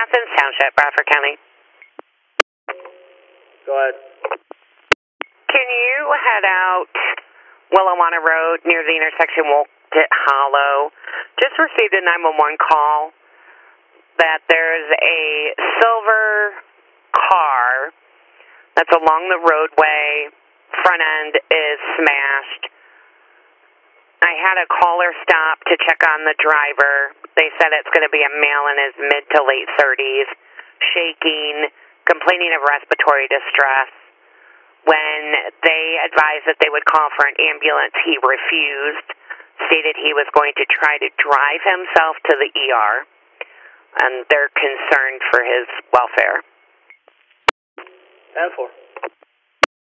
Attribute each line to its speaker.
Speaker 1: Athens Township, Bradford County.
Speaker 2: Go ahead.
Speaker 1: Can you head out Willawanna Road near the intersection Wolcott Hollow? Just received a 911 call that there's a silver car that's along the roadway. Front end is smashed. I had a caller stop to check on the driver. They said it's going to be a male in his mid to late 30s, shaking, complaining of respiratory distress. When they advised that they would call for an ambulance, he refused, stated he was going to try to drive himself to the ER, and they're concerned for his welfare.
Speaker 2: 10-4.